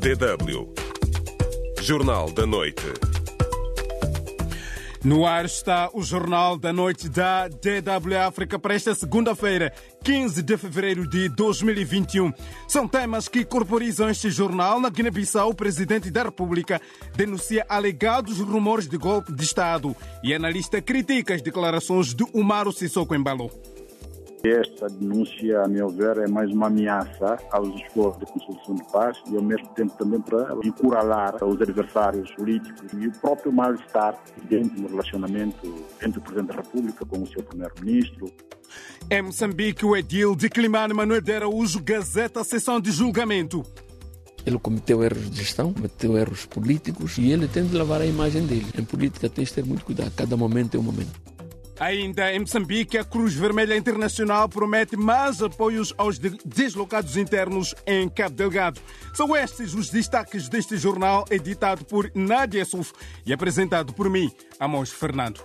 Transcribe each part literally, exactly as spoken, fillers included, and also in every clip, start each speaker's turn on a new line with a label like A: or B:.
A: D W Jornal da Noite.
B: No ar está o Jornal da Noite da D W África para esta segunda-feira, quinze de fevereiro de dois mil e vinte e um. São temas que corporizam este jornal. Na Guiné-Bissau, o presidente da República denuncia alegados rumores de golpe de Estado e analista critica as declarações de Umaro Sissoko Embalo.
C: Esta denúncia, a meu ver, é mais uma ameaça aos esforços de consolução de paz e, ao mesmo tempo, também para encuralar os adversários políticos e o próprio mal-estar dentro do relacionamento entre o Presidente da República com o seu Primeiro-Ministro.
B: Em Moçambique, o edil de Climane, Manuel de Araújo, gazeta a sessão de julgamento.
D: Ele cometeu erros de gestão, cometeu erros políticos e ele tem de lavar a imagem dele. Em política tem de ter muito cuidado, cada momento é um momento.
B: Ainda em Moçambique, a Cruz Vermelha Internacional promete mais apoios aos deslocados internos em Cabo Delgado. São estes os destaques deste jornal, editado por Nádia Suf e apresentado por mim, Amos Fernando.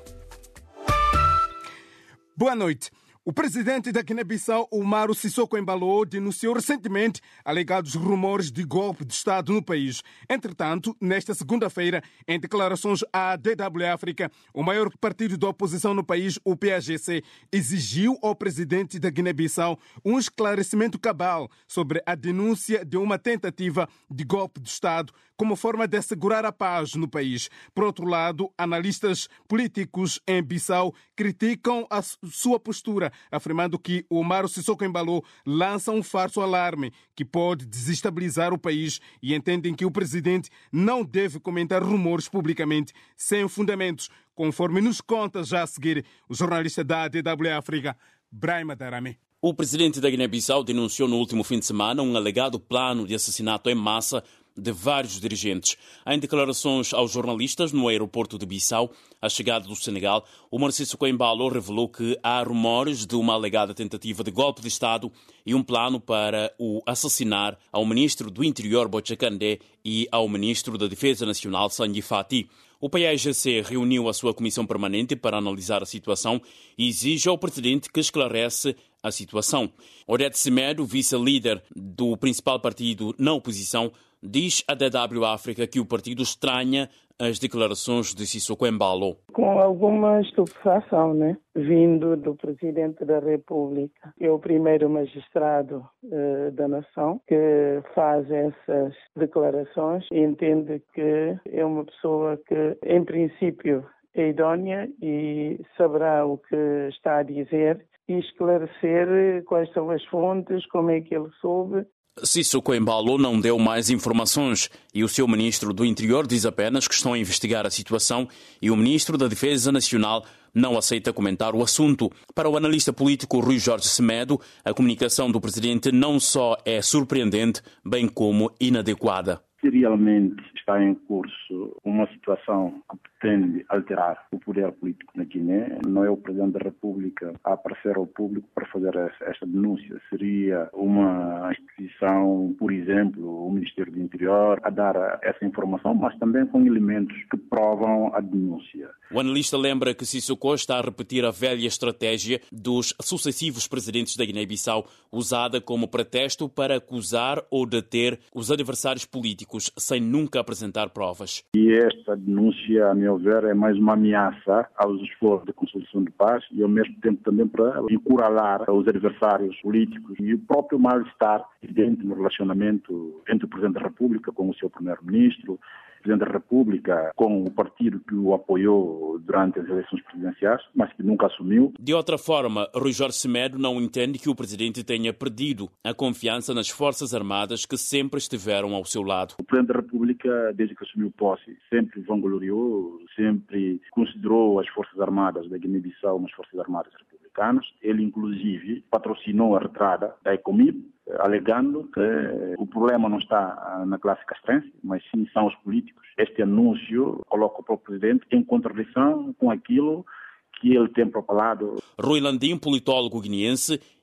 B: Boa noite. O presidente da Guiné-Bissau, Umaro Sissoko Embalo, denunciou recentemente alegados rumores de golpe de Estado no país. Entretanto, nesta segunda-feira, em declarações à D W África, o maior partido da oposição no país, o P A G C, exigiu ao presidente da Guiné-Bissau um esclarecimento cabal sobre a denúncia de uma tentativa de golpe de Estado como forma de assegurar a paz no país. Por outro lado, analistas políticos em Bissau criticam a sua postura, afirmando que Umaro Sissoko Embalo lança um falso alarme que pode desestabilizar o país e entendem que o presidente não deve comentar rumores publicamente sem fundamentos, conforme nos conta já a seguir o jornalista da D W África, Brahima Darame.
E: O presidente da Guiné-Bissau denunciou no último fim de semana um alegado plano de assassinato em massa de vários dirigentes. Em declarações aos jornalistas no aeroporto de Bissau, à chegada do Senegal, Umaro Sissoko Embalo revelou que há rumores de uma alegada tentativa de golpe de Estado e um plano para o assassinar ao ministro do Interior, Bocca Kandé, e ao ministro da Defesa Nacional, Sangi Fati. O P A G C reuniu a sua comissão permanente para analisar a situação e exige ao presidente que esclarece a situação. Odete Semedo, vice-líder do principal partido na oposição, diz à D W África que o partido estranha as declarações de Sissoko Embalo.
F: Com alguma estupefação, né? Vindo do Presidente da República, é o primeiro magistrado uh, da nação que faz essas declarações e entende que é uma pessoa que, em princípio, é idónea e saberá o que está a dizer e esclarecer quais são as fontes, como é que ele soube.
E: Sissoko Embalo não deu mais informações e o seu ministro do Interior diz apenas que estão a investigar a situação e o ministro da Defesa Nacional não aceita comentar o assunto. Para o analista político Rui Jorge Semedo, a comunicação do presidente não só é surpreendente, bem como inadequada.
C: Se realmente está em curso uma situação que pretende alterar o poder político na Guiné, não é o Presidente da República a aparecer ao público para fazer esta denúncia. Seria uma instituição, por exemplo, o Ministério do Interior, a dar essa informação, mas também com elementos que provam a denúncia.
E: O analista lembra que Sissoko está a repetir a velha estratégia dos sucessivos presidentes da Guiné-Bissau, usada como pretexto para acusar ou deter os adversários políticos sem nunca apresentar provas.
C: E esta denúncia, a meu ver, é mais uma ameaça aos esforços de consolução de paz e, ao mesmo tempo, também para encuralar os adversários políticos e o próprio mal-estar dentro do relacionamento entre o Presidente da República com o seu Primeiro-Ministro, Presidente da República com o partido que o apoiou durante as eleições presidenciais, mas que nunca assumiu.
E: De outra forma, Rui Jorge Semedo não entende que o presidente tenha perdido a confiança nas Forças Armadas que sempre estiveram ao seu lado.
C: O Presidente da República, desde que assumiu posse, sempre vangloriou, sempre considerou as Forças Armadas da Guiné-Bissau umas Forças Armadas republicanas. Ele, inclusive, patrocinou a retirada da ECOMIB, alegando que o problema não está na classe castrense, mas sim são os políticos. Este anúncio coloca o próprio presidente em contradição com aquilo que ele tem propalado.
E: Rui Landim, politólogo guineense,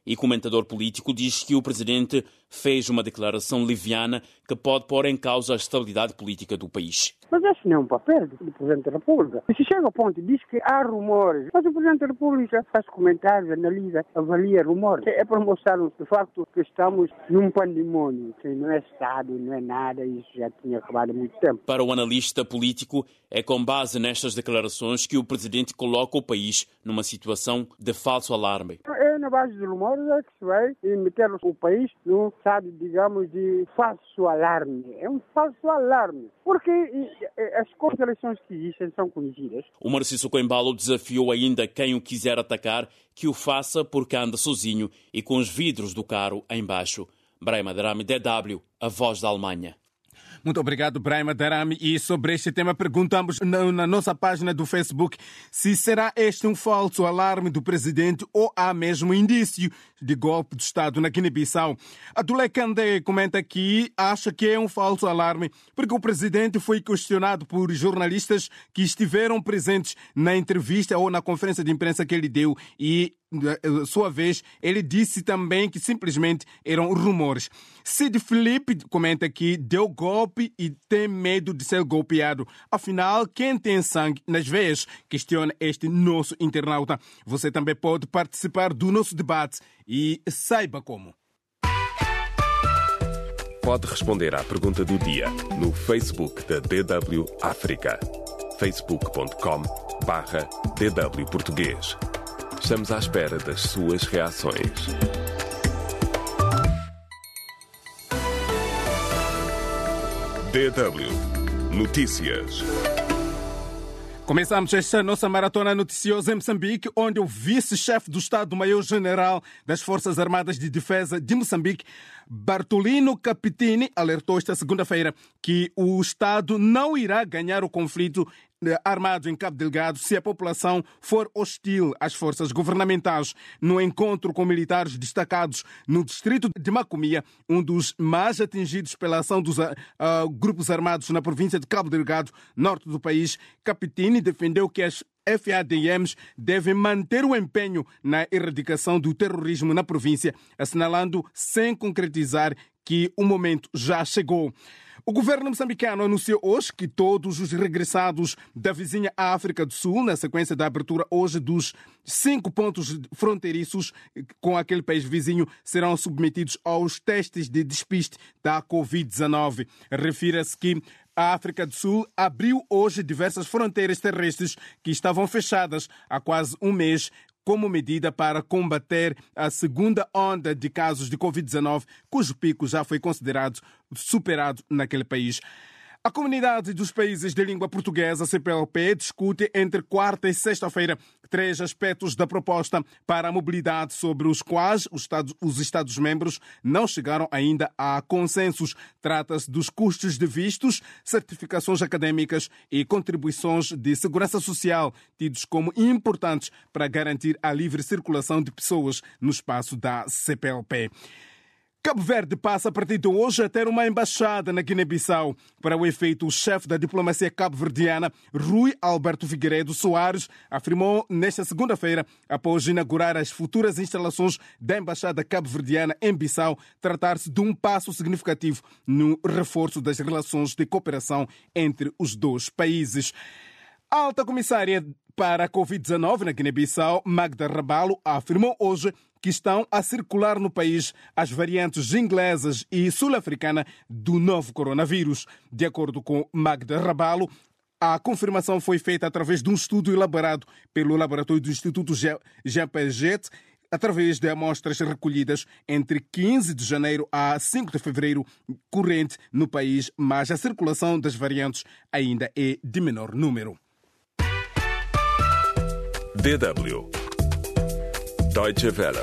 E: e comentador político, diz que o presidente fez uma declaração leviana que pode pôr em causa a estabilidade política do país.
G: Mas esse não é um papel do Presidente da República. E se chega ao ponto e diz que há rumores, mas o Presidente da República faz comentários, analisa, avalia rumores. É para mostrar de facto que estamos num pandemônio, que não é Estado, não é nada, isso já tinha acabado há muito tempo.
E: Para o analista político, é com base nestas declarações que o presidente coloca o país numa situação de falso alarme.
G: É na base de rumores é que se vai meter o país num estado, digamos, de falso alarme. É um falso alarme. Porque as contradições que existem são conhecidas.
E: O Marci Coimbalo desafiou ainda quem o quiser atacar que o faça porque anda sozinho e com os vidros do carro em baixo. Brahma Darami, D W, a voz da Alemanha.
B: Muito obrigado, Brahma Darami. E sobre este tema perguntamos na, na nossa página do Facebook se será este um falso alarme do presidente ou há mesmo indício de golpe de Estado na Guiné-Bissau. A Dule Kandé comenta aqui, acha que é um falso alarme porque o presidente foi questionado por jornalistas que estiveram presentes na entrevista ou na conferência de imprensa que ele deu e, de sua vez, ele disse também que simplesmente eram rumores. Cid Felipe comenta aqui, deu golpe e tem medo de ser golpeado. Afinal, quem tem sangue nas veias? Questiona este nosso internauta. Você também pode participar do nosso debate e saiba como.
A: Pode responder à pergunta do dia no Facebook da D W África. facebook ponto com barra D W Português. Estamos à espera das suas reações. D W Notícias.
B: Começamos esta nossa maratona noticiosa em Moçambique, onde o vice-chefe do Estado-Maior-General das Forças Armadas de Defesa de Moçambique, Bartolino Capitini, alertou esta segunda-feira que o Estado não irá ganhar o conflito armado em Cabo Delgado se a população for hostil às forças governamentais. No encontro com militares destacados no distrito de Macomia, um dos mais atingidos pela ação dos uh, grupos armados na província de Cabo Delgado, norte do país, Capitini defendeu que as F A D Ms devem manter o empenho na erradicação do terrorismo na província, assinalando, sem concretizar, que o momento já chegou. O governo moçambicano anunciou hoje que todos os regressados da vizinha África do Sul, na sequência da abertura hoje dos cinco pontos fronteiriços com aquele país vizinho, serão submetidos aos testes de despiste da covid dezenove. Refira-se que a África do Sul abriu hoje diversas fronteiras terrestres que estavam fechadas há quase um mês, como medida para combater a segunda onda de casos de covid dezenove, cujo pico já foi considerado superado naquele país. A Comunidade dos Países de Língua Portuguesa, C P L P, discute entre quarta e sexta-feira três aspectos da proposta para a mobilidade sobre os quais os Estados, os Estados-membros não chegaram ainda a consensos. Trata-se dos custos de vistos, certificações académicas e contribuições de segurança social, tidos como importantes para garantir a livre circulação de pessoas no espaço da C P L P. Cabo Verde passa a partir de hoje a ter uma embaixada na Guiné-Bissau. Para o efeito, o chefe da diplomacia cabo-verdiana, Rui Alberto Figueiredo Soares, afirmou nesta segunda-feira, após inaugurar as futuras instalações da embaixada cabo-verdiana em Bissau, tratar-se de um passo significativo no reforço das relações de cooperação entre os dois países. A alta comissária para a covid dezenove na Guiné-Bissau, Magda Rabalo, afirmou hoje que estão a circular no país as variantes inglesas e sul-africana do novo coronavírus. De acordo com Magda Rabalo, a confirmação foi feita através de um estudo elaborado pelo laboratório do Instituto G P G T, através de amostras recolhidas entre quinze de janeiro a cinco de fevereiro corrente no país, mas a circulação das variantes ainda é de menor número.
A: D W Deutsche Welle.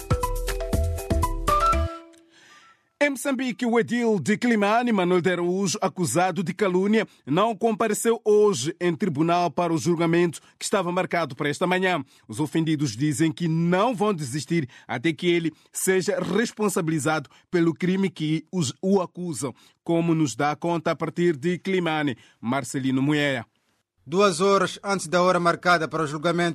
B: Em Moçambique, o edil de Climane, Manuel de Araújo, acusado de calúnia, não compareceu hoje em tribunal para o julgamento que estava marcado para esta manhã. Os ofendidos dizem que não vão desistir até que ele seja responsabilizado pelo crime que os, o acusam, como nos dá conta a partir de Climane, Marcelino Moeia.
H: Duas horas antes da hora marcada para o julgamento,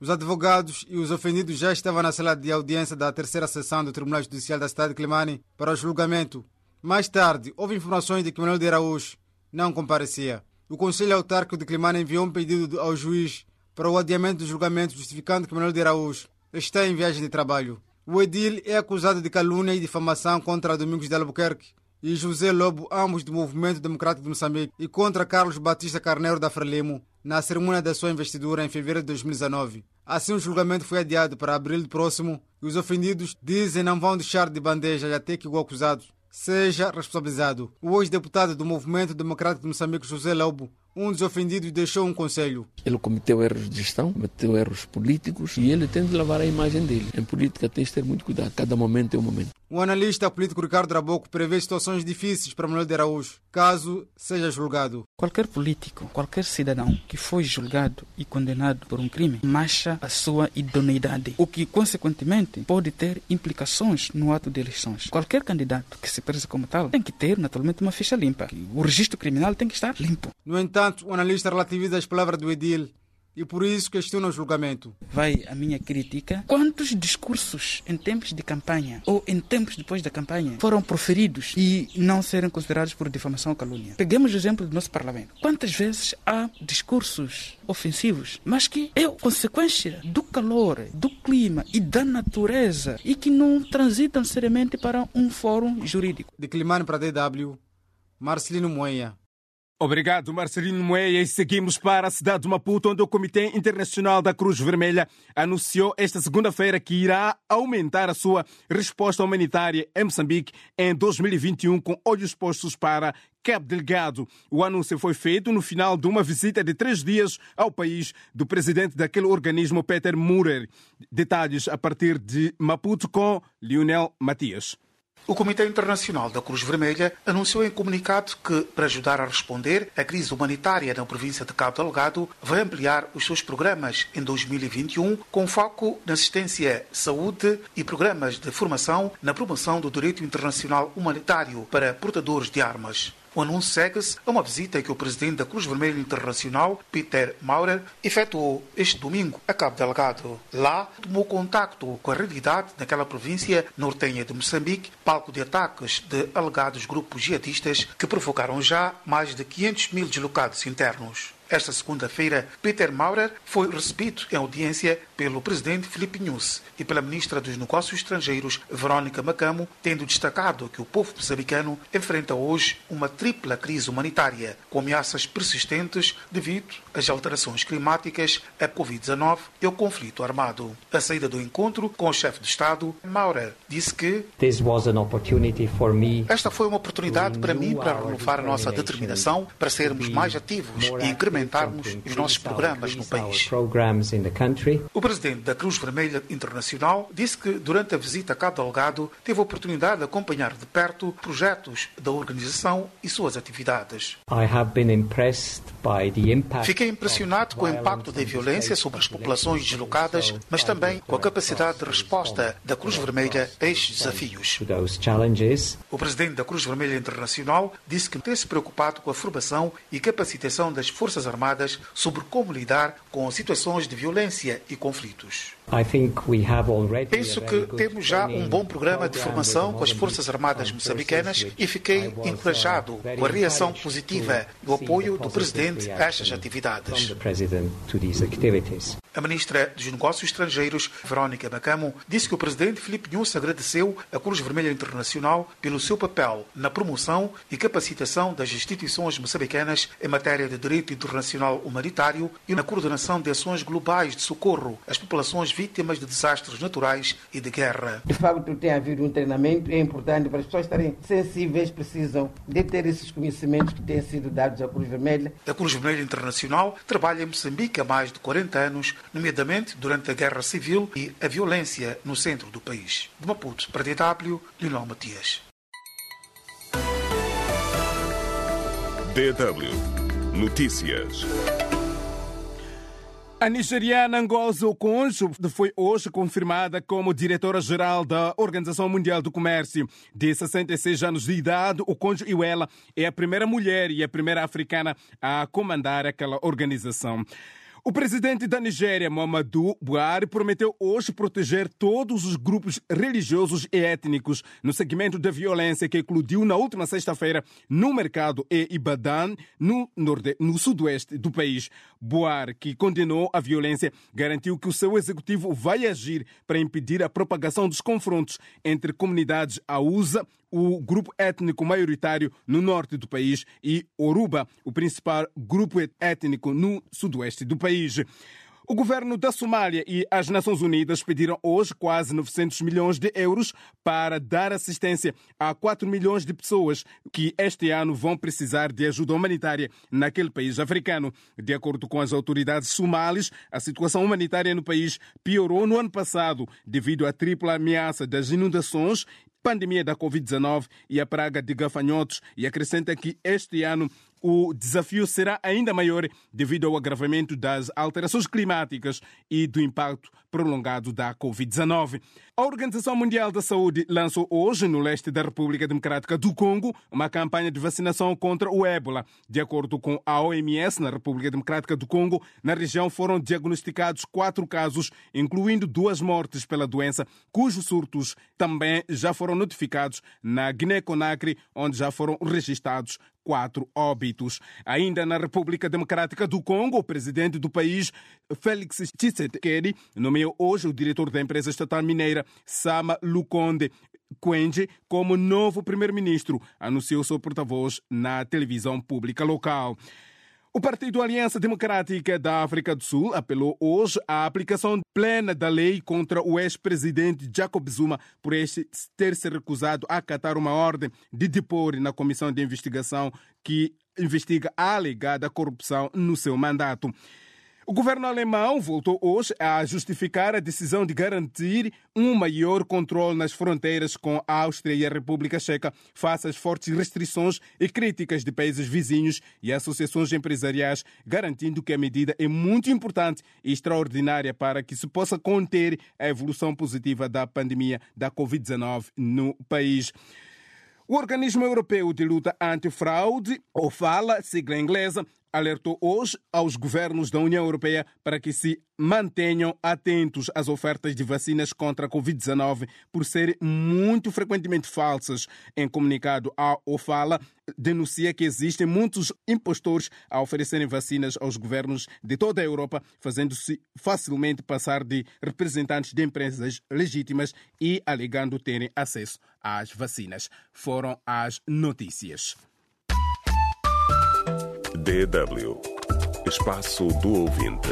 H: Os advogados e os ofendidos já estavam na sala de audiência da terceira sessão do Tribunal Judicial da cidade de Climane para o julgamento. Mais tarde, houve informações de que Manuel de Araújo não comparecia. O Conselho Autárquico de Climane enviou um pedido ao juiz para o adiamento do julgamento, justificando que Manuel de Araújo está em viagem de trabalho. O edil é acusado de calúnia e difamação contra Domingos de Albuquerque e José Lobo, ambos do Movimento Democrático de Moçambique, e contra Carlos Batista Carneiro da Frelimo, na cerimônia da sua investidura em fevereiro de dois mil e dezenove. Assim, o julgamento foi adiado para abril próximo e os ofendidos dizem não vão deixar de bandeja até que o acusado seja responsabilizado. O ex-deputado do Movimento Democrático de Moçambique, José Lobo, um dos ofendidos, deixou um conselho.
D: Ele cometeu erros de gestão, cometeu erros políticos e ele tem de lavar a imagem dele. Em política tem de ter muito cuidado, cada momento é um momento.
H: O analista político Ricardo Raboco prevê situações difíceis para Manuel de Araújo, caso seja julgado.
I: Qualquer político, qualquer cidadão que foi julgado e condenado por um crime, marcha a sua idoneidade, o que, consequentemente, pode ter implicações no ato de eleições. Qualquer candidato que se preze como tal tem que ter, naturalmente, uma ficha limpa. O registro criminal tem que estar limpo.
H: No entanto, o analista relativiza as palavras do edil e por isso questiona o julgamento.
I: Vai a minha crítica. Quantos discursos em tempos de campanha ou em tempos depois da campanha foram proferidos e não serem considerados por difamação ou calúnia? Peguemos o exemplo do nosso parlamento. Quantas vezes há discursos ofensivos, mas que é consequência do calor, do clima e da natureza e que não transitam seriamente para um fórum jurídico.
H: De Climane para a D W, Marcelino Moeia.
B: Obrigado, Marcelino Moeia. E seguimos para a cidade de Maputo, onde o Comitê Internacional da Cruz Vermelha anunciou esta segunda-feira que irá aumentar a sua resposta humanitária em Moçambique em dois mil e vinte e um, com olhos postos para Cabo Delgado. O anúncio foi feito no final de uma visita de três dias ao país do presidente daquele organismo, Peter Murer. Detalhes a partir de Maputo com Lionel Matias.
J: O Comitê Internacional da Cruz Vermelha anunciou em comunicado que, para ajudar a responder à crise humanitária na província de Cabo Delgado, vai ampliar os seus programas em dois mil e vinte e um, com foco na assistência, saúde e programas de formação na promoção do direito internacional humanitário para portadores de armas. O anúncio segue-se a uma visita que o presidente da Cruz Vermelha Internacional, Peter Maurer, efetuou este domingo a Cabo Delgado. Lá, tomou contacto com a realidade naquela província nortenha de Moçambique, palco de ataques de alegados grupos jihadistas que provocaram já mais de quinhentos mil deslocados internos. Esta segunda-feira, Peter Maurer foi recebido em audiência pelo presidente Filipe Nyusi e pela ministra dos Negócios Estrangeiros, Verónica Macamo, tendo destacado que o povo moçambicano enfrenta hoje uma tripla crise humanitária, com ameaças persistentes devido às alterações climáticas, a covid dezenove e ao conflito armado. À saída do encontro com o chefe de Estado, Maurer disse que esta foi uma oportunidade para mim para renovar a nossa determinação para sermos mais ativos e incrementarmos os nossos programas no país. O presidente da Cruz Vermelha Internacional disse que durante a visita a Cabo Delgado teve a oportunidade de acompanhar de perto projetos da organização e suas atividades. Fiquei impressionado com o impacto da violência sobre as populações deslocadas, mas também com a capacidade de resposta da Cruz Vermelha a estes desafios. O presidente da Cruz Vermelha Internacional disse que tem-se preocupado com a formação e capacitação das Forças Armadas sobre como lidar com situações de violência e conflitos. Penso que temos já um bom programa de formação com as Forças Armadas moçambicanas e fiquei encorajado com a reação positiva e o apoio do Presidente a estas atividades. A ministra dos Negócios Estrangeiros, Verónica Macamo, disse que o presidente Filipe Nyusi agradeceu à Cruz Vermelha Internacional pelo seu papel na promoção e capacitação das instituições moçambicanas em matéria de direito internacional humanitário e na coordenação de ações globais de socorro às populações vítimas de desastres naturais e de guerra.
K: De facto, tem havido um treinamento, é importante para as pessoas estarem sensíveis, precisam de ter esses conhecimentos que têm sido dados à Cruz Vermelha.
J: A Cruz Vermelha Internacional trabalha em Moçambique há mais de quarenta anos, nomeadamente durante a Guerra Civil e a violência no centro do país. De Maputo para D W, Lionel Matias.
A: D W Notícias.
B: A nigeriana Ngozi Okonjo foi hoje confirmada como diretora-geral da Organização Mundial do Comércio. De sessenta e seis anos de idade, Okonjo Iweala é a primeira mulher e a primeira africana a comandar aquela organização. O presidente da Nigéria, Muhammadu Buhari, prometeu hoje proteger todos os grupos religiosos e étnicos no segmento da violência que eclodiu na última sexta-feira no mercado em Ibadan, no, norde, no sudoeste do país. Buhari, que condenou a violência, garantiu que o seu executivo vai agir para impedir a propagação dos confrontos entre comunidades Hausa, o grupo étnico maioritário no norte do país, e Yoruba, o principal grupo étnico no sudoeste do país. O governo da Somália e as Nações Unidas pediram hoje quase novecentos milhões de euros para dar assistência a quatro milhões de pessoas que este ano vão precisar de ajuda humanitária naquele país africano. De acordo com as autoridades somalis, a situação humanitária no país piorou no ano passado devido à tripla ameaça das inundações, pandemia da covid dezenove e a praga de gafanhotos, e acrescenta que este ano o desafio será ainda maior devido ao agravamento das alterações climáticas e do impacto prolongado da covid dezenove. A Organização Mundial da Saúde lançou hoje, no leste da República Democrática do Congo, uma campanha de vacinação contra o ébola. De acordo com a O M S, na República Democrática do Congo, na região foram diagnosticados quatro casos, incluindo duas mortes pela doença, cujos surtos também já foram notificados na Guiné-Conakry, onde já foram registrados quatro óbitos. Ainda na República Democrática do Congo, o presidente do país, Félix Tshisekedi, nomeou hoje o diretor da empresa estatal mineira, Sama Lukonde Kwenje, como novo primeiro-ministro, anunciou seu porta-voz na televisão pública local. O Partido Aliança Democrática da África do Sul apelou hoje à aplicação plena da lei contra o ex-presidente Jacob Zuma por este ter se recusado a acatar uma ordem de depor na comissão de investigação que investiga a alegada corrupção no seu mandato. O governo alemão voltou hoje a justificar a decisão de garantir um maior controle nas fronteiras com a Áustria e a República Checa face às fortes restrições e críticas de países vizinhos e associações empresariais, garantindo que a medida é muito importante e extraordinária para que se possa conter a evolução positiva da pandemia da covid dezenove no país. O Organismo Europeu de Luta Antifraude, ou FALA, sigla inglesa, alertou hoje aos governos da União Europeia para que se mantenham atentos às ofertas de vacinas contra a covid dezenove por serem muito frequentemente falsas. Em comunicado, a OFALA denuncia que existem muitos impostores a oferecerem vacinas aos governos de toda a Europa, fazendo-se facilmente passar de representantes de empresas legítimas e alegando terem acesso às vacinas. Foram as notícias.
A: D W, Espaço do Ouvinte.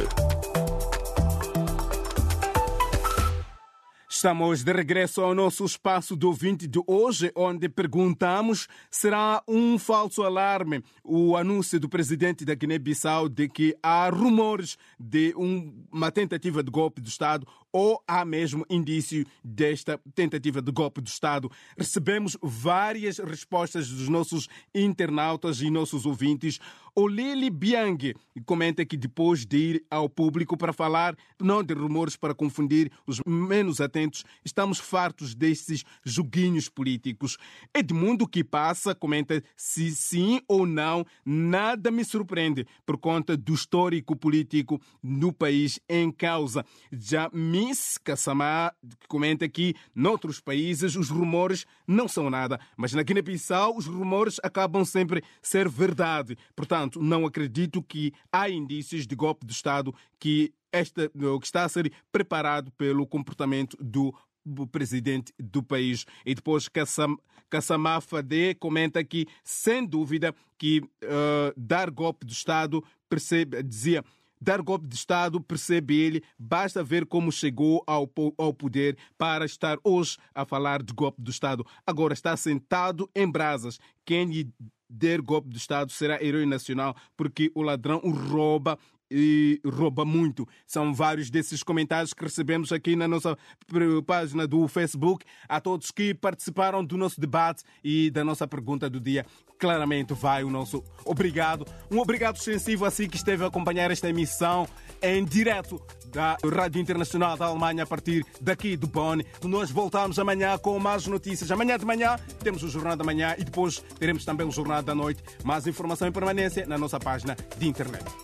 B: Estamos de regresso ao nosso espaço do ouvinte de hoje, onde perguntamos: será um falso alarme o anúncio do presidente da Guiné-Bissau de que há rumores de um, uma tentativa de golpe de Estado, ou há mesmo indício desta tentativa de golpe de Estado? Recebemos várias respostas dos nossos internautas e nossos ouvintes. O Lili Biang comenta que depois de ir ao público para falar não de rumores para confundir os menos atentos, estamos fartos desses joguinhos políticos. Edmundo que passa comenta: se sim ou não, nada me surpreende por conta do histórico político no país em causa. Já Miss Kassamá comenta que noutros países os rumores não são nada, mas na Guiné-Bissau os rumores acabam sempre ser verdade. Portanto, não acredito que há indícios de golpe de Estado que, esta, que está a ser preparado pelo comportamento do presidente do país. E depois Kassamá Fadé comenta que, sem dúvida, que uh, dar golpe de Estado, percebe, dizia, dar golpe de Estado, percebe ele, basta ver como chegou ao, ao poder para estar hoje a falar de golpe de Estado. Agora está sentado em brasas. Quem lhe der golpe de Estado será herói nacional, porque o ladrão o rouba e rouba muito. São vários desses comentários que recebemos aqui na nossa página do Facebook. A todos que participaram do nosso debate e da nossa pergunta do dia, claramente vai o nosso obrigado. Um obrigado extensivo a si que esteve a acompanhar esta emissão em direto da Rádio Internacional da Alemanha a partir daqui do Bonn. Nós voltamos amanhã com mais notícias. Amanhã de manhã temos o Jornal da Manhã e depois teremos também o Jornal da Noite. Mais informação em permanência na nossa página de internet.